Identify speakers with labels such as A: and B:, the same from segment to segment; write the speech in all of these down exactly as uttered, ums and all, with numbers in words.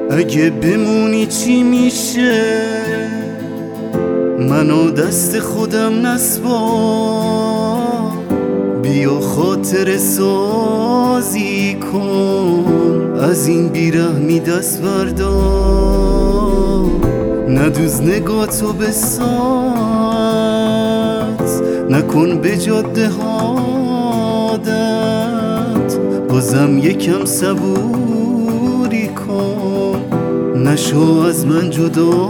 A: اگه بمونی چی میشه؟ منو دست خودم نسپار، بیا خاطر سازی کن، از این بیرحمی دست بردار. ندوز نگاتو به ساعت، نکن به جاده عادت، بازم یکم صبوری کن، نشو از من جدا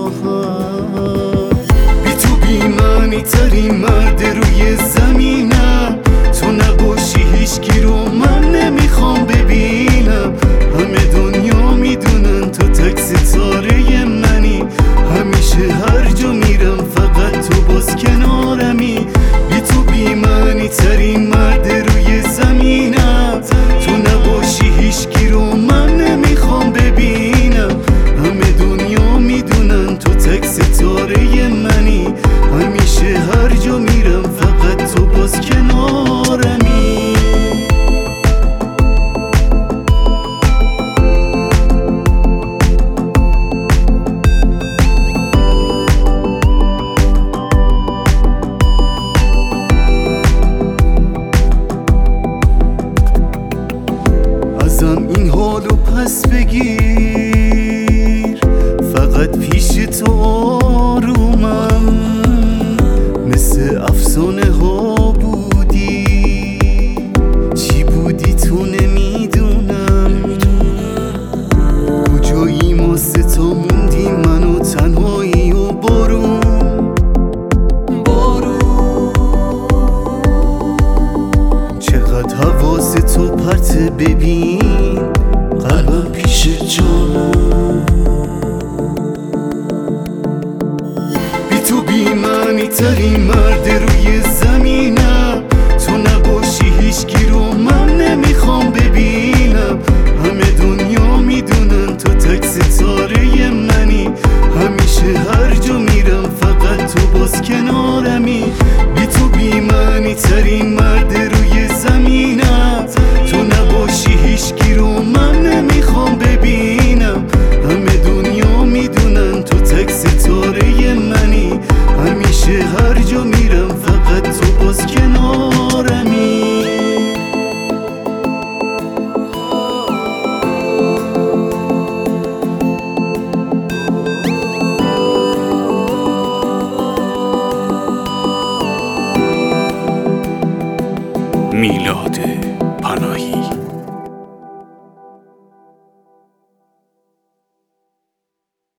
A: راحت. بی تو بی معنی ترین مرد روی زمینم، تو نباشی هیچکی رو من نمیخوام ببینم. همه دنیا میدونن تو تک ستاره منی، همیشه هر جا میرم فقط تو باز کنارمی. بی تو بی معنی ترین مرد روی زمینم، تو نباشی هیچکی رو من نمیخوام ببینم. همه دنیا میدونن تو تک ستاره منی، همیشه هر جا میرم فقط تو باز کنارمی. ازم این حالو پس بگیر،